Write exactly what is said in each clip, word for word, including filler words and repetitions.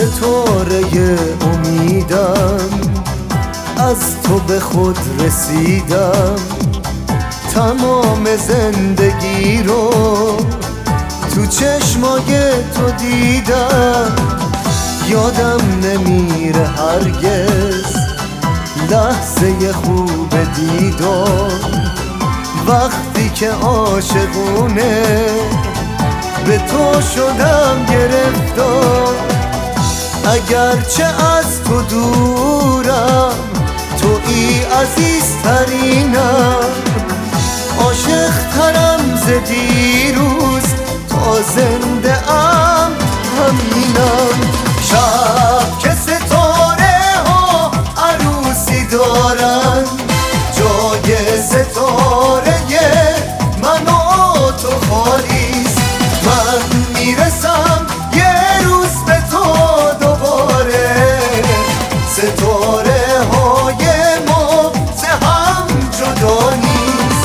ستاره امیدم، از تو به خود رسیدم. تمام زندگی رو تو چشمای تو دیدم. یادم نمیره هرگز لحظه خوب دیدار، وقتی که عاشقونه به تو شدم گرفتار. اگرچه از تو دورم، تویی عزیزترینم. عاشق ترم ز دیروز، تا زنده ام همینم. شب که ستاره ها عروسی دارن، جای ستاره من و تو خالیست. من میرسم یه روز به تو دوباره، ستاره های ما ز هم جدا نیست.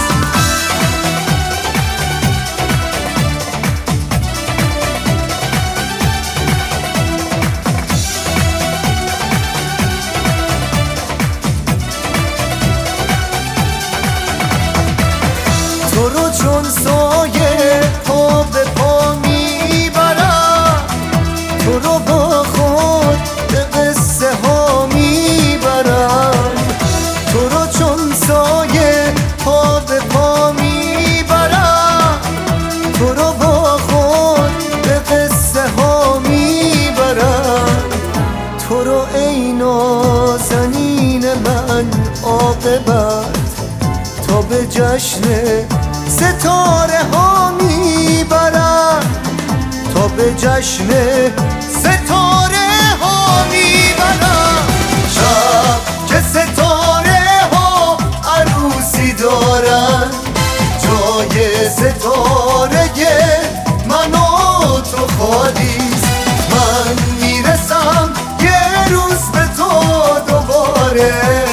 تو رو چون سایه پا به پا میبرم، تو رو با خود به قصه ها میبرم. تو رو چون سایه پا به پا میبرم، تو رو با خود به قصه ها میبرم. تو رو ای نازنین من عاقبت، تا به جشن ستاره ها میبرم، تا به جشن ستاره ها میبرم. شب که ستاره ها عروسی دارن، جای ستاره من و تو خالیست. من میرسم یه روز به تو دوباره،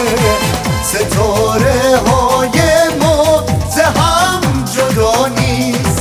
ستاره های ما ز هم جدا نیست.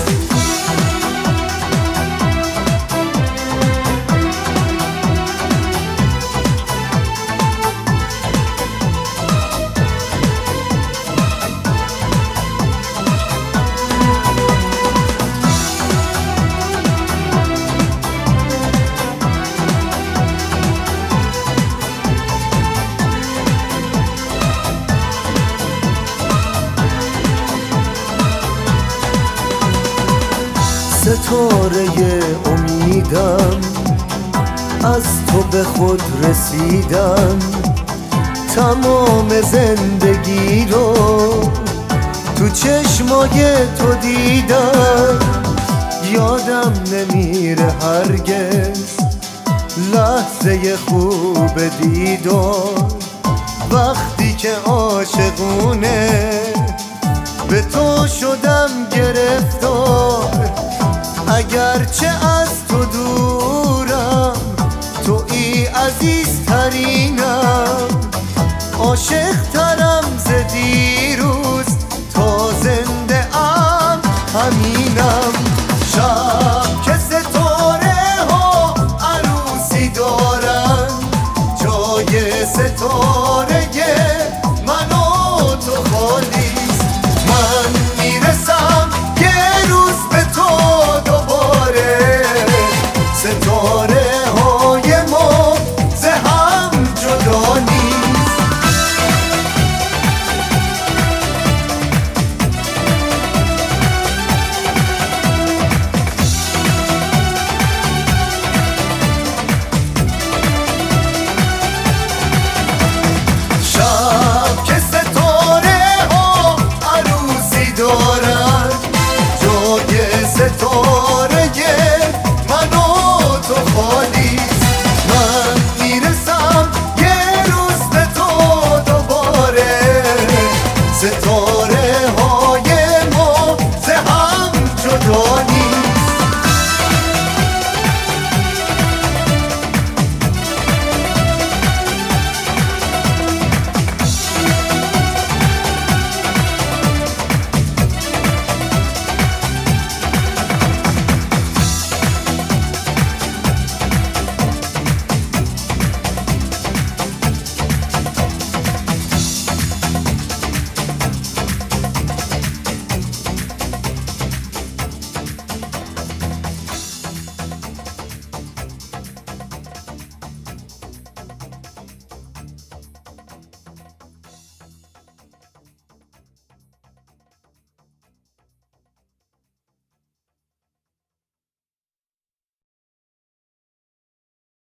ستاره امیدم، از تو به خود رسیدم. تمام زندگی رو تو چشمای تو دیدم. یادم نمیره هرگز لحظه خوب دیدار، وقتی که عاشقونه به تو شدم گرفتار. اگرچه از تو دورم، تویی عزیزترینم. عاشق ترم ز دیروز، تا زنده ام همینم. شب که ستاره ها عروسی دارن، جای ستاره من و تو خالیست. من میرسم یه روز به تو دوباره، ستاره ها